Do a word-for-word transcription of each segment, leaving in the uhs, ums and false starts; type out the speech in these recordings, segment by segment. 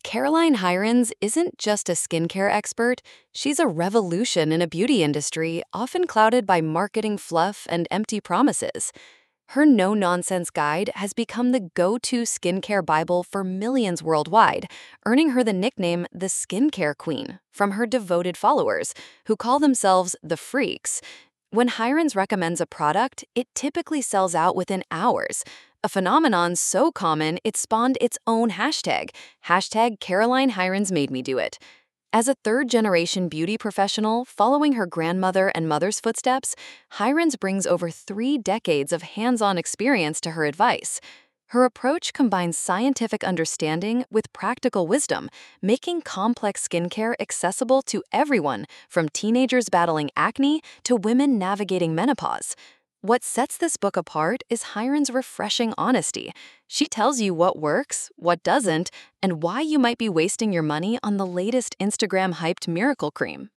Caroline Hirons isn't just a skincare expert, she's a revolution in a beauty industry often clouded by marketing fluff and empty promises. Her no-nonsense guide has become the go-to skincare Bible for millions worldwide, earning her the nickname the Skincare Queen from her devoted followers, who call themselves the Freaks. When Hirons recommends a product, it typically sells out within hours, a phenomenon so common it spawned its own hashtag, hashtag Caroline Hirons made me do it. As a third-generation beauty professional following her grandmother and mother's footsteps, Hirons brings over three decades of hands-on experience to her advice. Her approach combines scientific understanding with practical wisdom, making complex skincare accessible to everyone, from teenagers battling acne to women navigating menopause. What sets this book apart is Hirons' refreshing honesty. She tells you what works, what doesn't, and why you might be wasting your money on the latest Instagram-hyped miracle cream.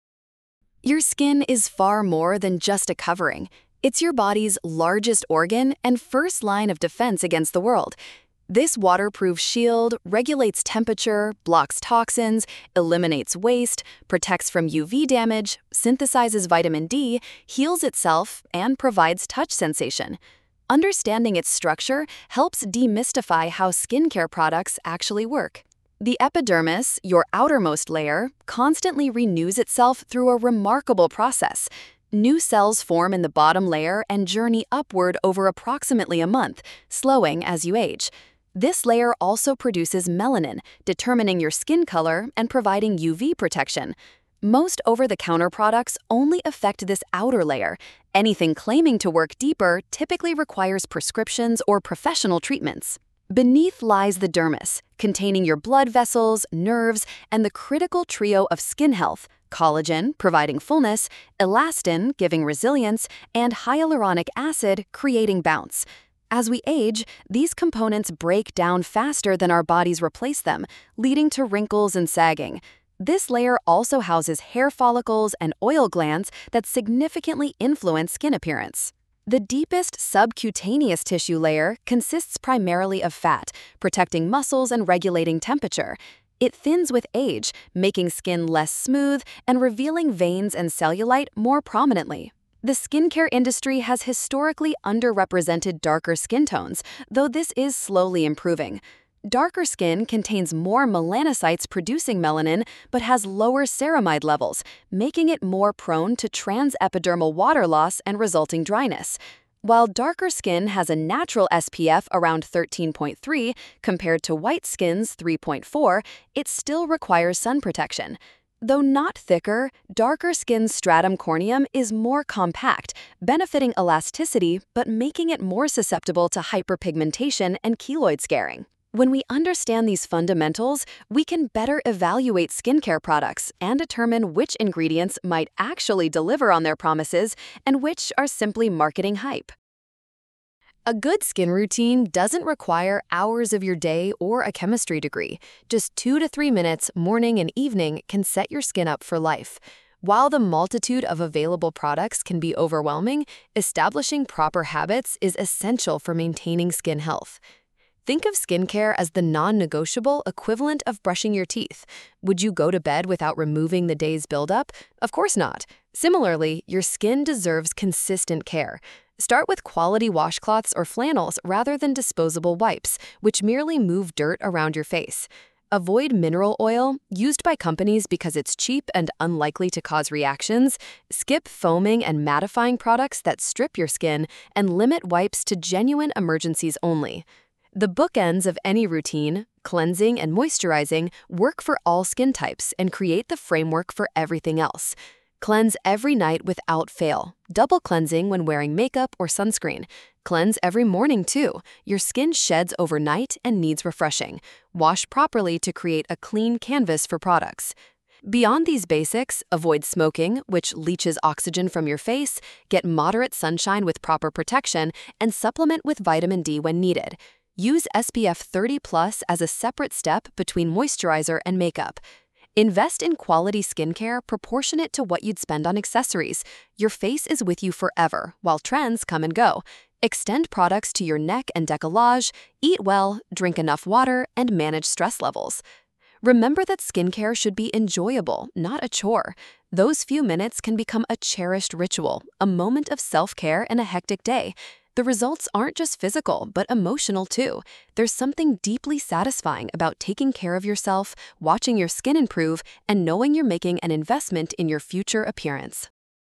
Your skin is far more than just a covering. It's your body's largest organ and first line of defense against the world. This waterproof shield regulates temperature, blocks toxins, eliminates waste, protects from U V damage, synthesizes vitamin D, heals itself, and provides touch sensation. Understanding its structure helps demystify how skincare products actually work. The epidermis, your outermost layer, constantly renews itself through a remarkable process. New cells form in the bottom layer and journey upward over approximately a month, slowing as you age. This layer also produces melanin, determining your skin color and providing U V protection. Most over-the-counter products only affect this outer layer. Anything claiming to work deeper typically requires prescriptions or professional treatments. Beneath lies the dermis, containing your blood vessels, nerves, and the critical trio of skin health: collagen, providing fullness, elastin, giving resilience, and hyaluronic acid, creating bounce. As we age, these components break down faster than our bodies replace them, leading to wrinkles and sagging. This layer also houses hair follicles and oil glands that significantly influence skin appearance. The deepest subcutaneous tissue layer consists primarily of fat, protecting muscles and regulating temperature. It thins with age, making skin less smooth and revealing veins and cellulite more prominently. The skincare industry has historically underrepresented darker skin tones, though this is slowly improving. Darker skin contains more melanocytes producing melanin but has lower ceramide levels, making it more prone to transepidermal water loss and resulting dryness. While darker skin has a natural S P F around thirteen point three compared to white skin's three point four, it still requires sun protection. Though not thicker, darker skin's stratum corneum is more compact, benefiting elasticity but making it more susceptible to hyperpigmentation and keloid scarring. When we understand these fundamentals, we can better evaluate skincare products and determine which ingredients might actually deliver on their promises and which are simply marketing hype. A good skin routine doesn't require hours of your day or a chemistry degree. Just two to three minutes morning and evening can set your skin up for life. While the multitude of available products can be overwhelming, establishing proper habits is essential for maintaining skin health. Think of skincare as the non-negotiable equivalent of brushing your teeth. Would you go to bed without removing the day's buildup? Of course not. Similarly, your skin deserves consistent care. Start with quality washcloths or flannels rather than disposable wipes, which merely move dirt around your face. Avoid mineral oil, used by companies because it's cheap and unlikely to cause reactions. Skip foaming and mattifying products that strip your skin, and limit wipes to genuine emergencies only. The bookends of any routine, cleansing and moisturizing, work for all skin types and create the framework for everything else. Cleanse every night without fail, double cleansing when wearing makeup or sunscreen. Cleanse every morning too. Your skin sheds overnight and needs refreshing. Wash properly to create a clean canvas for products. Beyond these basics, avoid smoking, which leaches oxygen from your face, get moderate sunshine with proper protection, and supplement with vitamin D when needed. Use S P F thirty plus as a separate step between moisturizer and makeup. Invest in quality skincare proportionate to what you'd spend on accessories. Your face is with you forever, while trends come and go. Extend products to your neck and décolletage, eat well, drink enough water, and manage stress levels. Remember that skincare should be enjoyable, not a chore. Those few minutes can become a cherished ritual, a moment of self-care in a hectic day. The results aren't just physical, but emotional too. There's something deeply satisfying about taking care of yourself, watching your skin improve, and knowing you're making an investment in your future appearance.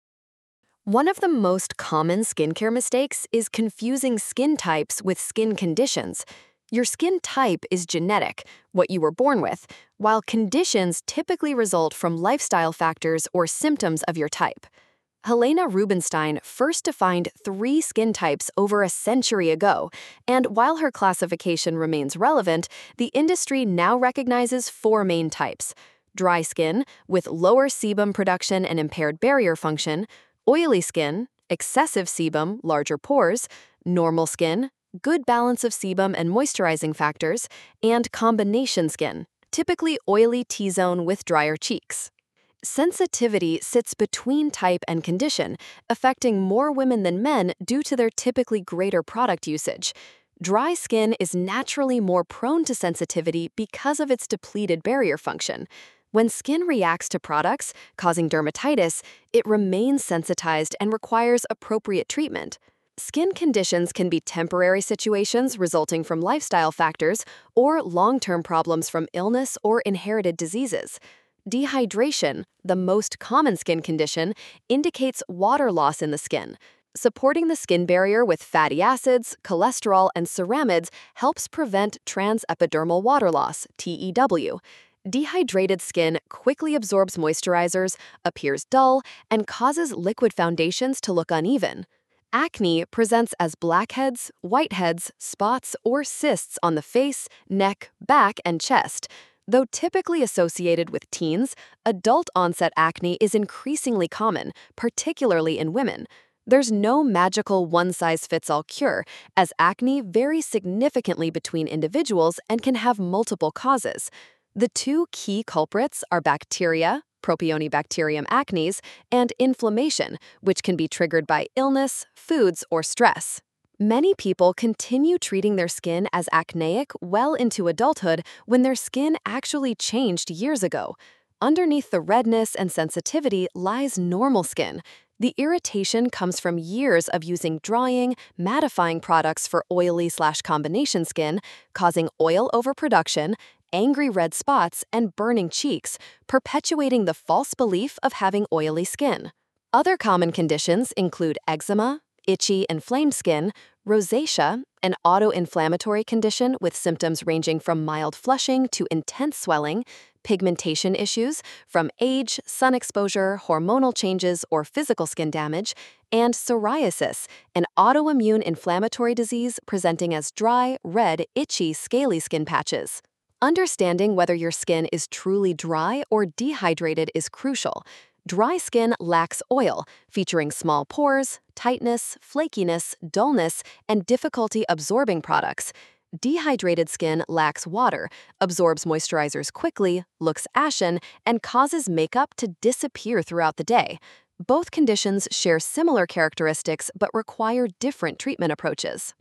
One of the most common skincare mistakes is confusing skin types with skin conditions. Your skin type is genetic, what you were born with, while conditions typically result from lifestyle factors or symptoms of your type. Helena Rubinstein first defined three skin types over a century ago, and while her classification remains relevant, the industry now recognizes four main types: dry skin, with lower sebum production and impaired barrier function; oily skin, excessive sebum, larger pores; normal skin, good balance of sebum and moisturizing factors; and combination skin, typically oily T-zone with drier cheeks. Sensitivity sits between type and condition, affecting more women than men due to their typically greater product usage. Dry skin is naturally more prone to sensitivity because of its depleted barrier function. When skin reacts to products, causing dermatitis, it remains sensitized and requires appropriate treatment. Skin conditions can be temporary situations resulting from lifestyle factors or long-term problems from illness or inherited diseases. Dehydration, the most common skin condition, indicates water loss in the skin. Supporting the skin barrier with fatty acids, cholesterol, and ceramides helps prevent transepidermal water loss, T E W. Dehydrated skin quickly absorbs moisturizers, appears dull, and causes liquid foundations to look uneven. Acne presents as blackheads, whiteheads, spots, or cysts on the face, neck, back, and chest. Though typically associated with teens, adult-onset acne is increasingly common, particularly in women. There's no magical one-size-fits-all cure, as acne varies significantly between individuals and can have multiple causes. The two key culprits are bacteria, Propionibacterium acnes, and inflammation, which can be triggered by illness, foods, or stress. Many people continue treating their skin as acneic well into adulthood when their skin actually changed years ago. Underneath the redness and sensitivity lies normal skin. The irritation comes from years of using drying, mattifying products for oily/combination skin, causing oil overproduction, angry red spots, and burning cheeks, perpetuating the false belief of having oily skin. Other common conditions include eczema, itchy, inflamed skin, rosacea, an autoinflammatory condition with symptoms ranging from mild flushing to intense swelling, pigmentation issues from age, sun exposure, hormonal changes, or physical skin damage, and psoriasis, an autoimmune inflammatory disease presenting as dry, red, itchy, scaly skin patches. Understanding whether your skin is truly dry or dehydrated is crucial. Dry skin lacks oil, featuring small pores, tightness, flakiness, dullness, and difficulty absorbing products. Dehydrated skin lacks water, absorbs moisturizers quickly, looks ashen, and causes makeup to disappear throughout the day. Both conditions share similar characteristics but require different treatment approaches.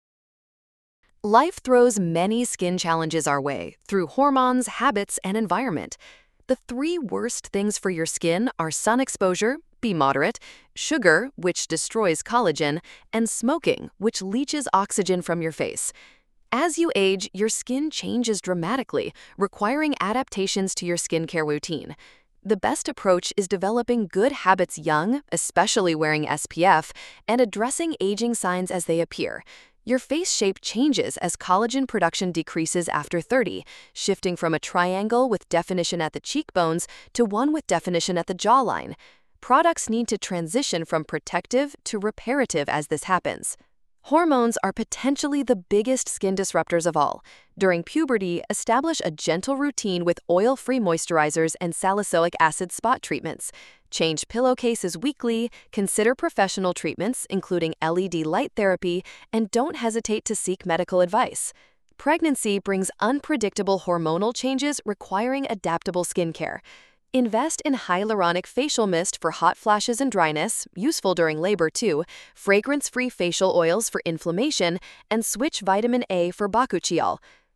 Life throws many skin challenges our way through hormones, habits, and environment. The three worst things for your skin are sun exposure, be moderate, sugar, which destroys collagen, and smoking, which leaches oxygen from your face. As you age, your skin changes dramatically, requiring adaptations to your skincare routine. The best approach is developing good habits young, especially wearing S P F, and addressing aging signs as they appear. Your face shape changes as collagen production decreases after thirty, shifting from a triangle with definition at the cheekbones to one with definition at the jawline. Products need to transition from protective to reparative as this happens. Hormones are potentially the biggest skin disruptors of all. During puberty, establish a gentle routine with oil-free moisturizers and salicylic acid spot treatments. Change pillowcases weekly, consider professional treatments, including L E D light therapy, and don't hesitate to seek medical advice. Pregnancy brings unpredictable hormonal changes requiring adaptable skincare. Invest in hyaluronic facial mist for hot flashes and dryness, useful during labor too, fragrance-free facial oils for inflammation, and switch vitamin A for bakuchiol.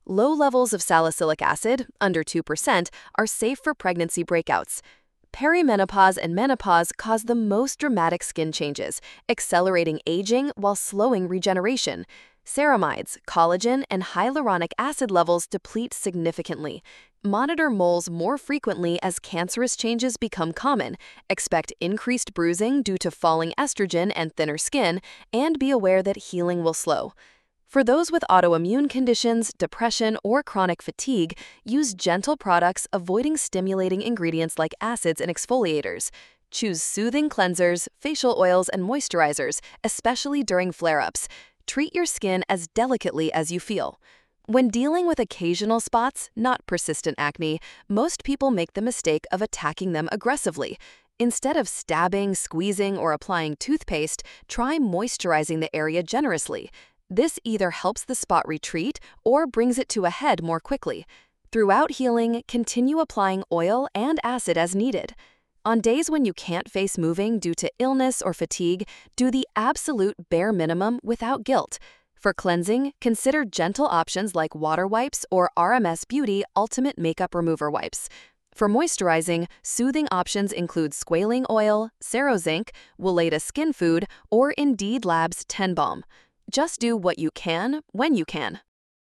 Low levels of salicylic acid, under two percent, are safe for pregnancy breakouts. Perimenopause and menopause cause the most dramatic skin changes, accelerating aging while slowing regeneration. Ceramides, collagen, and hyaluronic acid levels deplete significantly. Monitor moles more frequently as cancerous changes become common. Expect increased bruising due to falling estrogen and thinner skin, and be aware that healing will slow. For those with autoimmune conditions, depression, or chronic fatigue, use gentle products avoiding stimulating ingredients like acids and exfoliators. Choose soothing cleansers, facial oils, and moisturizers, especially during flare-ups. Treat your skin as delicately as you feel. When dealing with occasional spots, not persistent acne, most people make the mistake of attacking them aggressively. Instead of stabbing, squeezing, or applying toothpaste, try moisturizing the area generously. This either helps the spot retreat or brings it to a head more quickly. Throughout healing, continue applying oil and acid as needed. On days when you can't face moving due to illness or fatigue, do the absolute bare minimum without guilt. For cleansing, consider gentle options like water wipes or R M S Beauty Ultimate Makeup Remover Wipes. For moisturizing, soothing options include squalane oil, Cerozinc, Weleda Skin Food, or Indeed Labs Ten Balm. Just do what you can, when you can.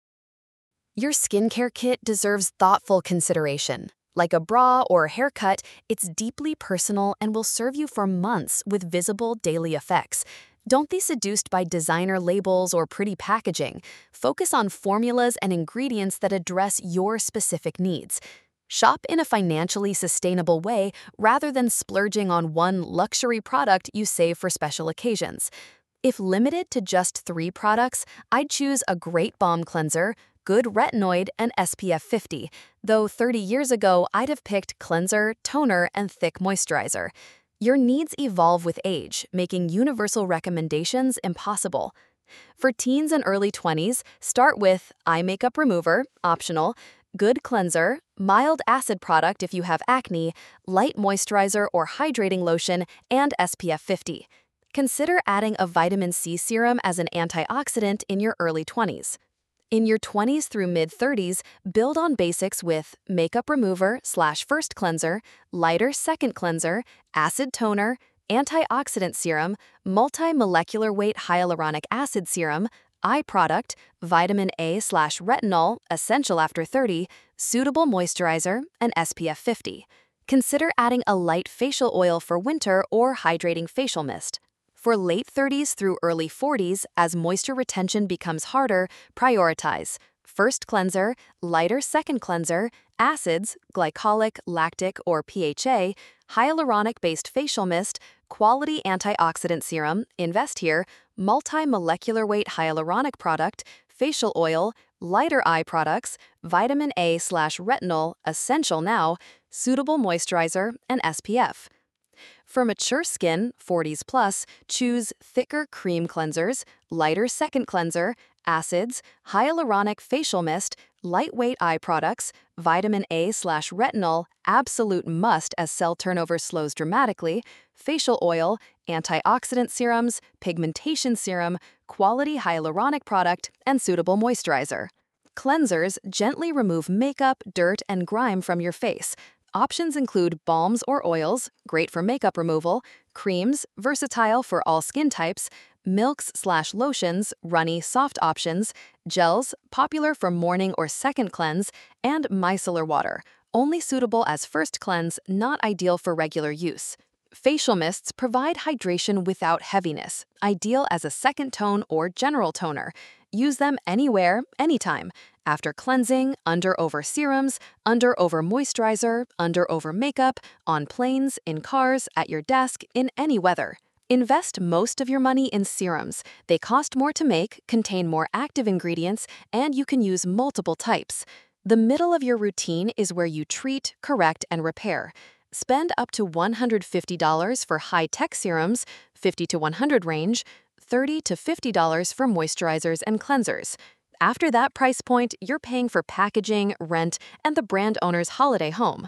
Your skincare kit deserves thoughtful consideration. Like a bra or a haircut, it's deeply personal and will serve you for months with visible daily effects. Don't be seduced by designer labels or pretty packaging. Focus on formulas and ingredients that address your specific needs. Shop in a financially sustainable way rather than splurging on one luxury product you save for special occasions. If limited to just three products, I'd choose a great balm cleanser, good retinoid, and S P F fifty, though thirty years ago I'd have picked cleanser, toner, and thick moisturizer. Your needs evolve with age, making universal recommendations impossible. For teens and early twenties, start with eye makeup remover, optional, good cleanser, mild acid product if you have acne, light moisturizer or hydrating lotion, and S P F fifty. Consider adding a vitamin C serum as an antioxidant in your early twenties. In your twenties through mid-thirties, build on basics with makeup remover slash first cleanser, lighter second cleanser, acid toner, antioxidant serum, multi-molecular weight hyaluronic acid serum, eye product, vitamin A slash retinol, essential after thirty, suitable moisturizer, and S P F fifty. Consider adding a light facial oil for winter or hydrating facial mist. For late thirties through early forties, as moisture retention becomes harder, prioritize first cleanser, lighter second cleanser, acids, glycolic, lactic, or P H A, hyaluronic-based facial mist, quality antioxidant serum, invest here, multi-molecular weight hyaluronic product, facial oil, lighter eye products, vitamin A slash retinol, essential now, suitable moisturizer, and S P F. For mature skin, forties plus, choose thicker cream cleansers, lighter second cleanser, acids, hyaluronic facial mist, lightweight eye products, vitamin A slash retinol, absolute must as cell turnover slows dramatically, facial oil, antioxidant serums, pigmentation serum, quality hyaluronic product, and suitable moisturizer. Cleansers gently remove makeup, dirt, and grime from your face. Options include balms or oils, great for makeup removal, creams, versatile for all skin types, milks slash lotions, runny, soft options, gels, popular for morning or second cleanse, and micellar water, only suitable as first cleanse, not ideal for regular use. Facial mists provide hydration without heaviness, ideal as a second tone or general toner. Use them anywhere, anytime. After cleansing, under-over serums, under-over moisturizer, under-over makeup, on planes, in cars, at your desk, in any weather. Invest most of your money in serums. They cost more to make, contain more active ingredients, and you can use multiple types. The middle of your routine is where you treat, correct, and repair. Spend up to one hundred fifty dollars for high-tech serums, fifty to one hundred range, thirty to fifty dollars for moisturizers and cleansers. After that price point, you're paying for packaging, rent, and the brand owner's holiday home.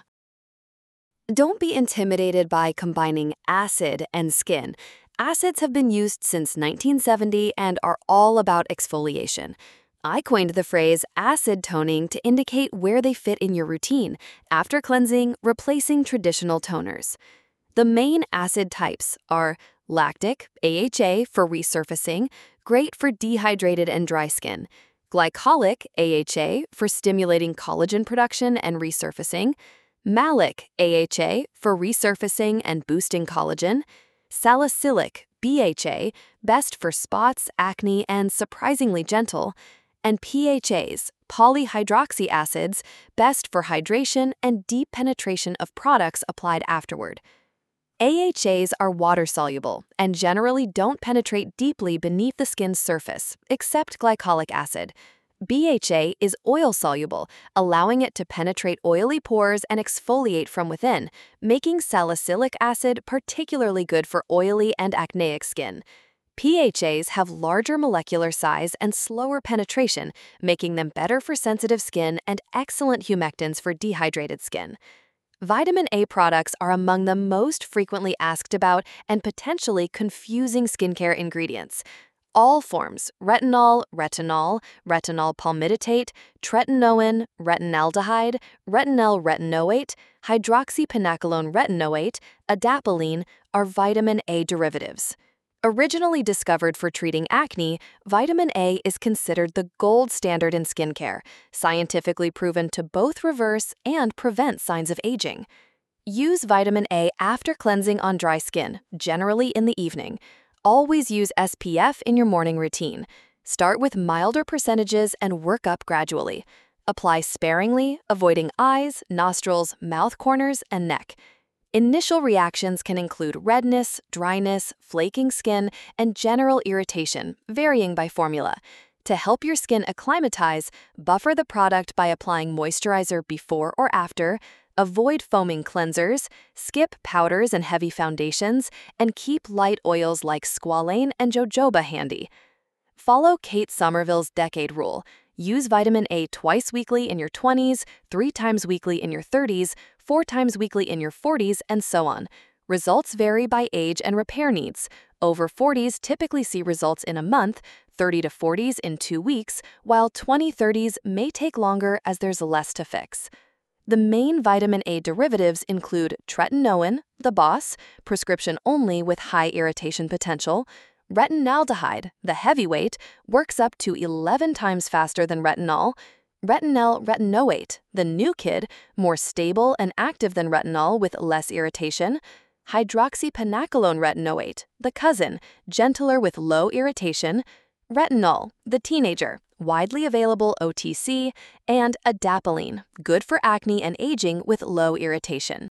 Don't be intimidated by combining acid and skin. Acids have been used since nineteen seventy and are all about exfoliation. I coined the phrase acid toning to indicate where they fit in your routine, after cleansing, replacing traditional toners. The main acid types are lactic, A H A for resurfacing, great for dehydrated and dry skin; glycolic, A H A for stimulating collagen production and resurfacing; malic, A H A for resurfacing and boosting collagen; salicylic, B H A, best for spots, acne, and surprisingly gentle; and P H As, polyhydroxy acids, best for hydration and deep penetration of products applied afterward. A H As are water-soluble and generally don't penetrate deeply beneath the skin's surface, except glycolic acid. B H A is oil-soluble, allowing it to penetrate oily pores and exfoliate from within, making salicylic acid particularly good for oily and acneic skin. P H As have larger molecular size and slower penetration, making them better for sensitive skin and excellent humectants for dehydrated skin. Vitamin A products are among the most frequently asked about and potentially confusing skincare ingredients. All forms, retinol, retinol, retinol palmitate, tretinoin, retinaldehyde, retinol retinoate, hydroxypinacolone retinoate, adapalene, are vitamin A derivatives. Originally discovered for treating acne, vitamin A is considered the gold standard in skincare, scientifically proven to both reverse and prevent signs of aging. Use vitamin A after cleansing on dry skin, generally in the evening. Always use S P F in your morning routine. Start with milder percentages and work up gradually. Apply sparingly, avoiding eyes, nostrils, mouth corners, and neck. Initial reactions can include redness, dryness, flaking skin, and general irritation, varying by formula. To help your skin acclimatize, buffer the product by applying moisturizer before or after, avoid foaming cleansers, skip powders and heavy foundations, and keep light oils like squalane and jojoba handy. Follow Kate Somerville's decade rule. Use vitamin A twice weekly in your twenties, three times weekly in your thirties, four times weekly in your forties, and so on. Results vary by age and repair needs. Over forties typically see results in a month, thirty to forties in two weeks, while twenty thirties may take longer as there's less to fix. The main vitamin A derivatives include tretinoin, the boss, prescription only with high irritation potential; retinaldehyde, the heavyweight, works up to eleven times faster than retinol; retinol retinoate, the new kid, more stable and active than retinol with less irritation; hydroxypinacolone retinoate, the cousin, gentler with low irritation; retinol, the teenager, widely available O T C; and adapalene, good for acne and aging with low irritation.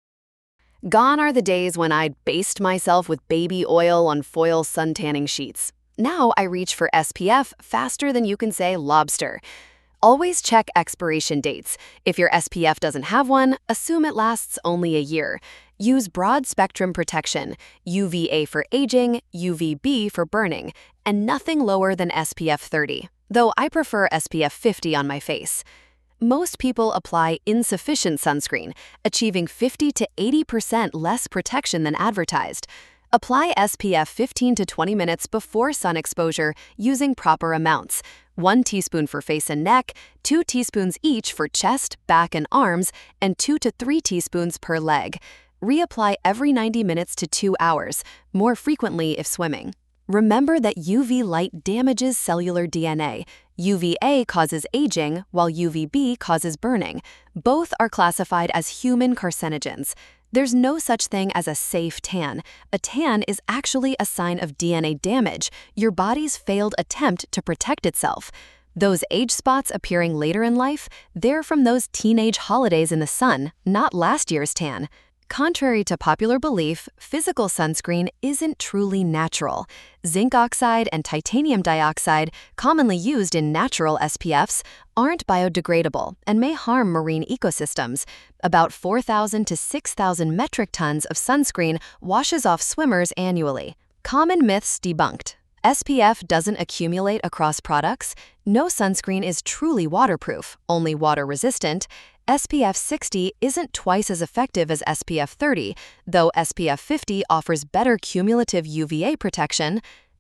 Gone are the days when I'd baste myself with baby oil on foil suntanning sheets. Now I reach for S P F faster than you can say lobster. Always check expiration dates. If your S P F doesn't have one, assume it lasts only a year. Use broad-spectrum protection, U V A for aging, U V B for burning, and nothing lower than S P F thirty, though I prefer S P F fifty on my face. Most people apply insufficient sunscreen, achieving fifty to eighty percent less protection than advertised. Apply S P F fifteen to twenty minutes before sun exposure using proper amounts. one teaspoon for face and neck, two teaspoons each for chest, back, and arms, and two to three teaspoons per leg. Reapply every ninety minutes to two hours, more frequently if swimming. Remember that U V light damages cellular D N A. U V A causes aging, while U V B causes burning. Both are classified as human carcinogens. There's no such thing as a safe tan. A tan is actually a sign of D N A damage, your body's failed attempt to protect itself. Those age spots appearing later in life, they're from those teenage holidays in the sun, not last year's tan. Contrary to popular belief, physical sunscreen isn't truly natural. Zinc oxide and titanium dioxide, commonly used in natural S P Fs, aren't biodegradable and may harm marine ecosystems. About four thousand to six thousand metric tons of sunscreen washes off swimmers annually. Common myths debunked. S P F doesn't accumulate across products. No sunscreen is truly waterproof, only water-resistant. S P F sixty isn't twice as effective as S P F thirty, though S P F fifty offers better cumulative U V A protection.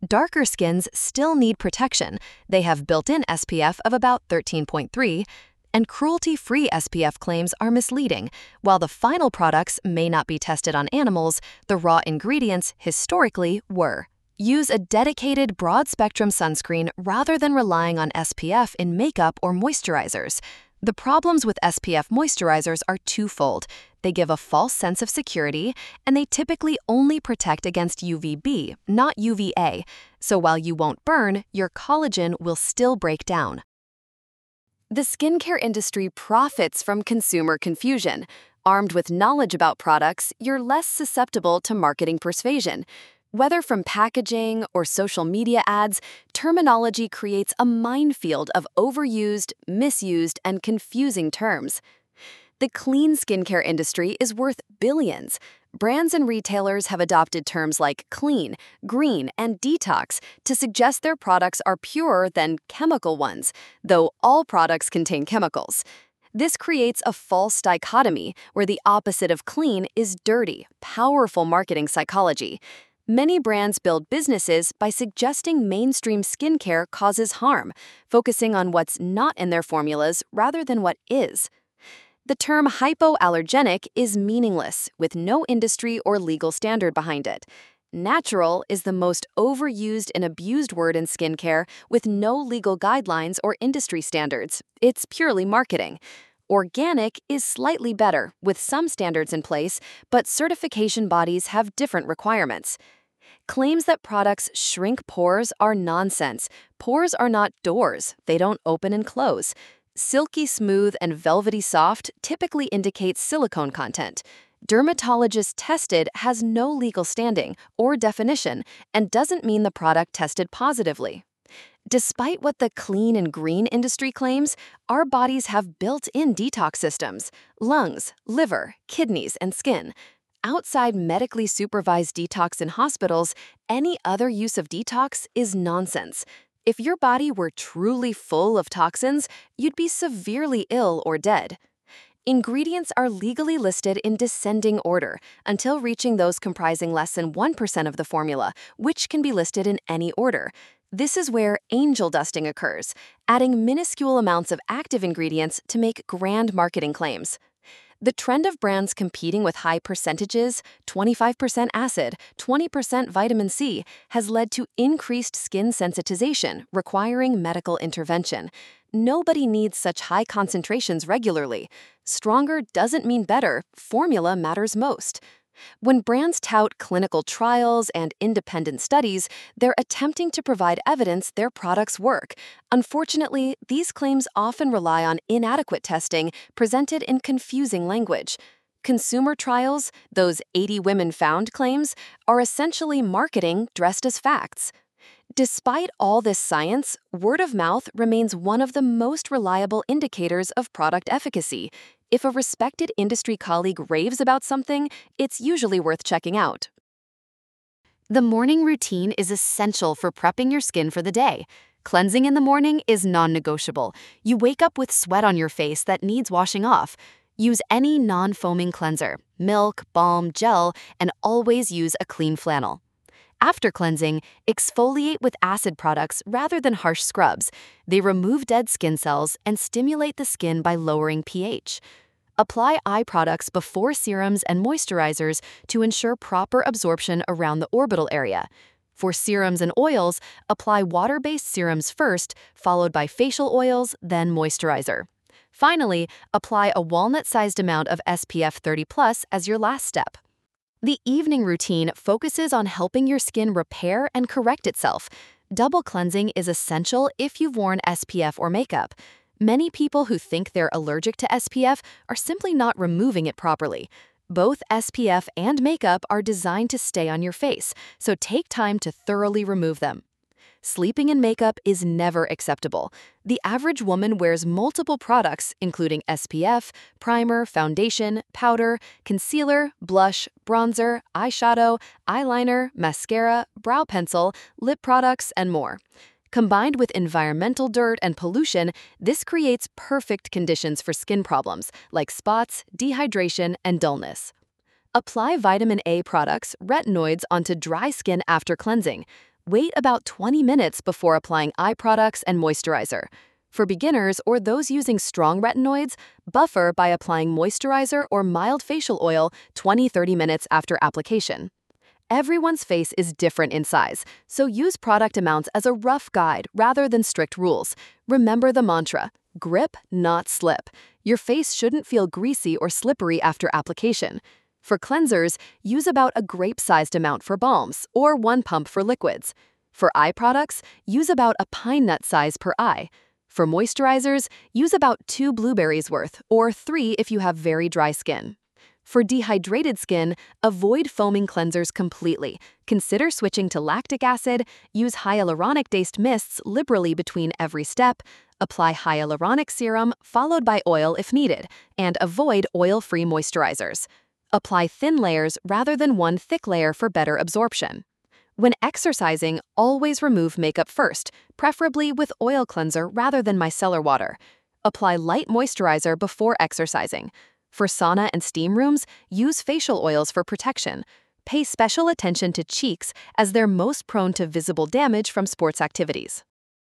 Darker skins still need protection. They have built-in S P F of about thirteen point three, and cruelty-free S P F claims are misleading. While the final products may not be tested on animals, the raw ingredients historically were. Use a dedicated broad-spectrum sunscreen rather than relying on S P F in makeup or moisturizers. The problems with S P F moisturizers are twofold. They give a false sense of security, and they typically only protect against U V B, not U V A. So while you won't burn, your collagen will still break down. The skincare industry profits from consumer confusion. Armed with knowledge about products, you're less susceptible to marketing persuasion. Whether from packaging or social media ads, terminology creates a minefield of overused, misused, and confusing terms. The clean skincare industry is worth billions. Brands and retailers have adopted terms like clean, green, and detox to suggest their products are purer than chemical ones, though all products contain chemicals. This creates a false dichotomy where the opposite of clean is dirty, powerful marketing psychology. Many brands build businesses by suggesting mainstream skincare causes harm, focusing on what's not in their formulas rather than what is. The term hypoallergenic is meaningless, with no industry or legal standard behind it. Natural is the most overused and abused word in skincare, with no legal guidelines or industry standards. It's purely marketing. Organic is slightly better, with some standards in place, but certification bodies have different requirements. Claims that products shrink pores are nonsense. Pores are not doors. They don't open and close. Silky smooth and velvety soft typically indicates silicone content. Dermatologist tested has no legal standing or definition and doesn't mean the product tested positively. Despite what the clean and green industry claims, our bodies have built-in detox systems: lungs, liver, kidneys, and skin. Outside medically supervised detox in hospitals, any other use of detox is nonsense. If your body were truly full of toxins, you'd be severely ill or dead. Ingredients are legally listed in descending order until reaching those comprising less than one percent of the formula, which can be listed in any order. This is where angel dusting occurs, adding minuscule amounts of active ingredients to make grand marketing claims. The trend of brands competing with high percentages, twenty-five percent acid, twenty percent vitamin C, has led to increased skin sensitization, requiring medical intervention. Nobody needs such high concentrations regularly. Stronger doesn't mean better. Formula matters most. When brands tout clinical trials and independent studies, they're attempting to provide evidence their products work. Unfortunately, these claims often rely on inadequate testing presented in confusing language. Consumer trials, those eighty women found claims, are essentially marketing dressed as facts. Despite all this science, word of mouth remains one of the most reliable indicators of product efficacy. If a respected industry colleague raves about something, it's usually worth checking out. The morning routine is essential for prepping your skin for the day. Cleansing in the morning is non-negotiable. You wake up with sweat on your face that needs washing off. Use any non-foaming cleanser, milk, balm, gel, and always use a clean flannel. After cleansing, exfoliate with acid products rather than harsh scrubs. They remove dead skin cells and stimulate the skin by lowering pH. Apply eye products before serums and moisturizers to ensure proper absorption around the orbital area. For serums and oils, apply water-based serums first, followed by facial oils, then moisturizer. Finally, apply a walnut-sized amount of S P F thirty plus as your last step. The evening routine focuses on helping your skin repair and correct itself. Double cleansing is essential if you've worn S P F or makeup. Many people who think they're allergic to S P F are simply not removing it properly. Both S P F and makeup are designed to stay on your face, so take time to thoroughly remove them. Sleeping in makeup is never acceptable. The average woman wears multiple products, including S P F, primer, foundation, powder, concealer, blush, bronzer, eyeshadow, eyeliner, mascara, brow pencil, lip products, and more. Combined with environmental dirt and pollution, this creates perfect conditions for skin problems like spots, dehydration, and dullness. Apply vitamin A products, retinoids, onto dry skin after cleansing. Wait about twenty minutes before applying eye products and moisturizer. For beginners or those using strong retinoids, buffer by applying moisturizer or mild facial oil twenty to thirty minutes after application. Everyone's face is different in size, so use product amounts as a rough guide rather than strict rules. Remember the mantra: grip, not slip. Your face shouldn't feel greasy or slippery after application. For cleansers, use about a grape-sized amount for balms or one pump for liquids. For eye products, use about a pine nut size per eye. For moisturizers, use about two blueberries worth or three if you have very dry skin. For dehydrated skin, avoid foaming cleansers completely. Consider switching to lactic acid, use hyaluronic-based mists liberally between every step, apply hyaluronic serum followed by oil if needed, and avoid oil-free moisturizers. Apply thin layers rather than one thick layer for better absorption. When exercising, always remove makeup first, preferably with oil cleanser rather than micellar water. Apply light moisturizer before exercising. For sauna and steam rooms, use facial oils for protection. Pay special attention to cheeks as they're most prone to visible damage from sports activities.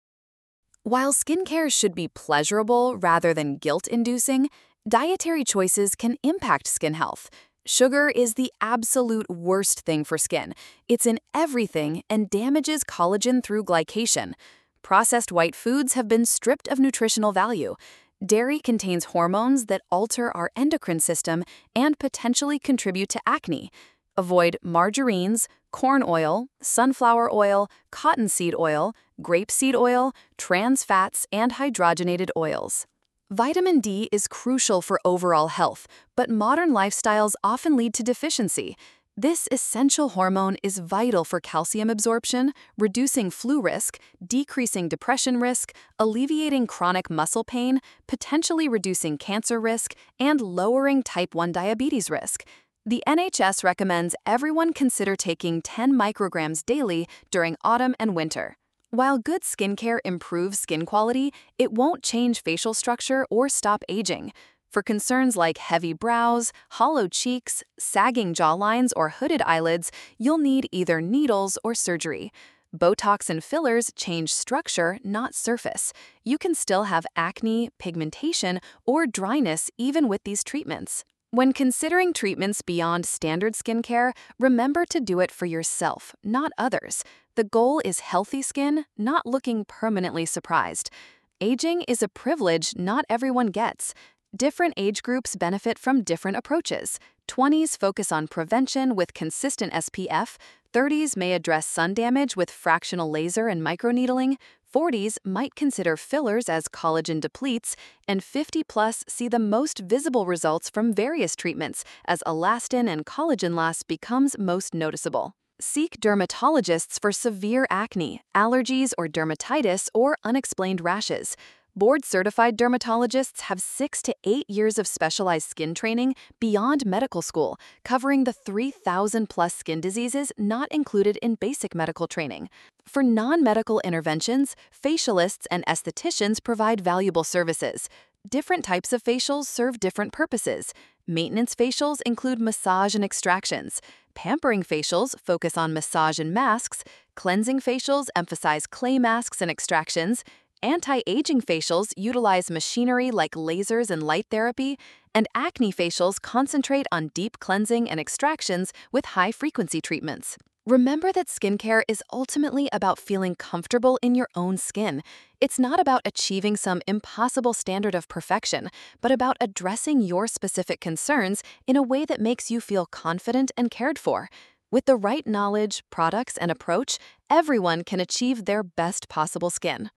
While skincare should be pleasurable rather than guilt-inducing, dietary choices can impact skin health. Sugar is the absolute worst thing for skin. It's in everything and damages collagen through glycation. Processed white foods have been stripped of nutritional value. Dairy contains hormones that alter our endocrine system and potentially contribute to acne. Avoid margarines, corn oil, sunflower oil, cottonseed oil, grapeseed oil, trans fats, and hydrogenated oils. Vitamin D is crucial for overall health, but modern lifestyles often lead to deficiency. This essential hormone is vital for calcium absorption, reducing flu risk, decreasing depression risk, alleviating chronic muscle pain, potentially reducing cancer risk, and lowering type one diabetes risk. The N H S recommends everyone consider taking ten micrograms daily during autumn and winter. While good skincare improves skin quality, it won't change facial structure or stop aging. For concerns like heavy brows, hollow cheeks, sagging jawlines, or hooded eyelids, you'll need either needles or surgery. Botox and fillers change structure, not surface. You can still have acne, pigmentation, or dryness even with these treatments. When considering treatments beyond standard skincare, remember to do it for yourself, not others. The goal is healthy skin, not looking permanently surprised. Aging is a privilege not everyone gets. Different age groups benefit from different approaches. twenties focus on prevention with consistent S P F, thirties may address sun damage with fractional laser and microneedling, forties might consider fillers as collagen depletes, and fifty plus see the most visible results from various treatments as elastin and collagen loss becomes most noticeable. Seek dermatologists for severe acne, allergies or dermatitis, or unexplained rashes. Board-certified dermatologists have six to eight years of specialized skin training beyond medical school, covering the three thousand plus skin diseases not included in basic medical training. For non-medical interventions, facialists and estheticians provide valuable services. Different types of facials serve different purposes. Maintenance facials include massage and extractions. Pampering facials focus on massage and masks. Cleansing facials emphasize clay masks and extractions. Anti-aging facials utilize machinery like lasers and light therapy, and acne facials concentrate on deep cleansing and extractions with high-frequency treatments. Remember that skincare is ultimately about feeling comfortable in your own skin. It's not about achieving some impossible standard of perfection, but about addressing your specific concerns in a way that makes you feel confident and cared for. With the right knowledge, products, and approach, everyone can achieve their best possible skin.